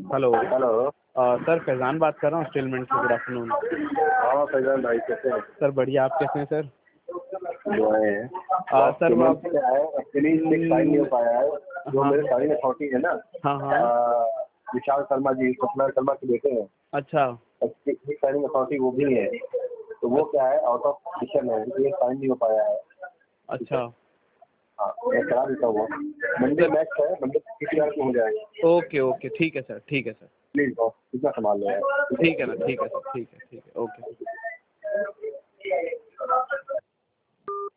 Hello. Hello. Sir Faizan बात कर रहा हूँ स्टीलमेंट से। Good afternoon. हाँ फैजान भाई कैसे हैं? सर बढ़िया, आप कैसे हैं सर? दुआएं हैं। सर वो आप क्या है, एक्चुअली चेक साइन नहीं हो पाया है। जो हाँ मेरे साइन अथॉरिटी है ना, हाँ हाँ। विशाल शर्मा जी, सत्यनारायण शर्मा के बेटे हैं। अच्छा चेक साइनिंग अथॉरिटी वो भी है, तो वो क्या है, आउट ऑफ पोजीशन है, ये साइन नहीं हो पाया है। अच्छा। हाँ मैं करा देता हूँ। मंडे मैच है, मंडे PCR को हो जाएगा। ओके ओके, ठीक है सर, ठीक है सर। प्लीज बॉस इतना संभाल लो यार। ठीक है ना, ठीक है सर, ठीक है ओके।